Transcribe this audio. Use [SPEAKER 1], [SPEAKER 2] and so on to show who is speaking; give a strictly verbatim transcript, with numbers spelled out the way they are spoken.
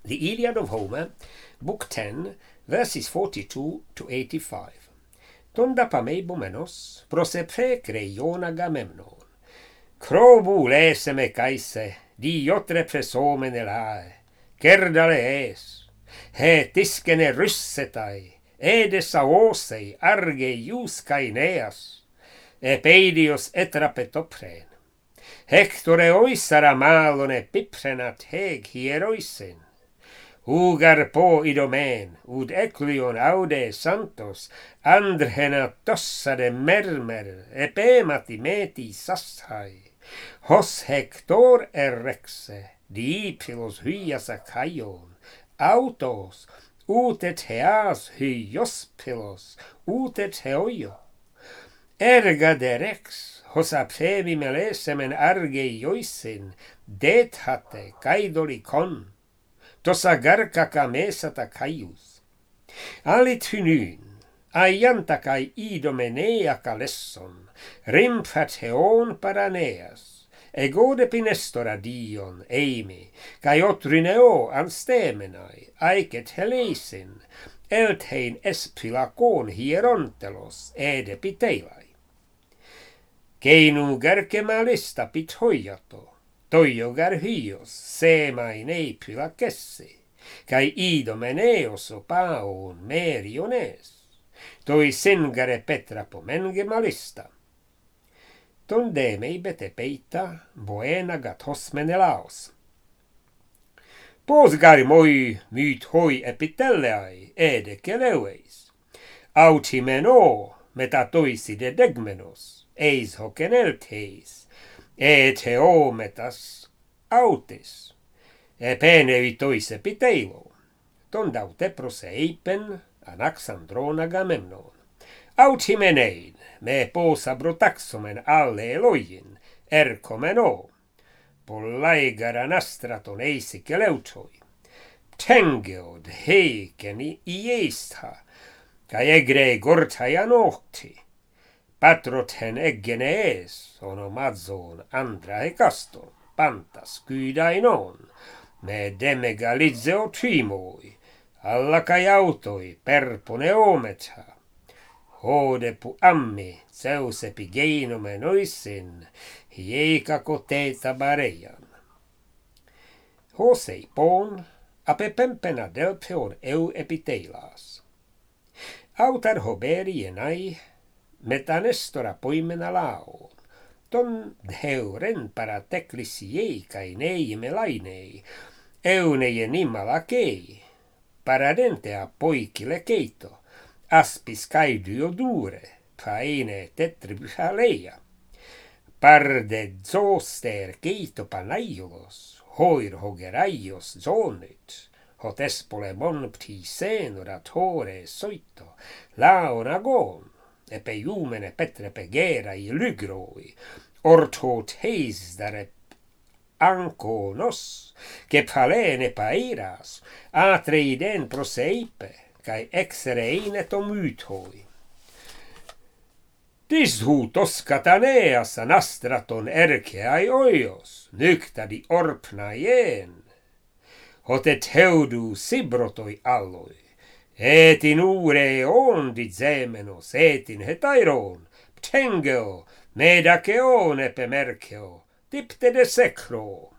[SPEAKER 1] The Iliad of Homer, Book ten, verses forty-two to eighty-five. Tonda pameibomenos, prosepre creion Agamemnon. Crobu leseme caise, diotre presomene lae, cerdale es, he tiscene ryssetai, ede saosei arge ius caineas, epeidios etrapetopren. Hectore oisara malone piprenat heg hieroisin. Ugar po idomen, ud eclion aude santos, andrhena tossade mermer, epemati meti sashai. Hos Hector erexe, dipilos hyas acaion, autos, utet heas hyos pilos, utet heoio. Erga derex, hos apsevi melesemen arge ioisin, dethate caidolicon. Tossa garkaka mesata caius. Alit hynyn, aianta kai idomenea calesson, rimphat heon paraneas, egode pinestora dion eimi, kai otrineo anstemenai, aicet heleisin, elthein espilakon hierontelos ede piteilai. Keinu garkemalista pit hoiato, toiogar hyos, semain eipyla kessi, kai idomeneos opaon meriones, toi sengare petrapo mengemalista. Ton demei bete peita, boena gat hosmenelaos. Pos gari moi myt hoi epitelleai, ede keleueis. Autimeno, meta toiside degmenos, eis hokenelteis, et heometas autis, epenei toise piteilo, ton daute proseipen anaxandron Agamemnon. Autimenein, me posa brotaxomen alle eloin, erkomeno, pollaigar anastraton eisi keleutoi, tengeod heiken iestha, kai egre gortai anohti, patrothen eggenees, onomazon andra hekaston, pantas kydainon, me demegalizeo trimoi, alla kai autoi perpone ometha, hodepu ammi, zeusepi geinomen oisin, hiekako teeta bareian. Hosei pon, apepempena delpeon eu epiteilas. Autar hoberienai, metanestora poimena laon, ton heuren para teclisiei kai neimelainei, euneie nimalakei, paradentea poikile keito, aspis caidio dure, paine tetribusaleia, parde zoster keito panaiolos, hoir hogeraios zonit, hot espole mon ptisen oratore soito, laon agon, epe iumene petrepe gerai lygroi, ortot heisdare anconos, que palene pairas, atreiden proseipe, kai exereine tomythoi. Dishutos kataneas anastraton erkeai oios, nyktadi orpnaien, hotet heudu sibrotoi alloi, etin ure ondit zemenos, etin hetairon, ptengeo, medakeon epe merkeo, tipte de sekro.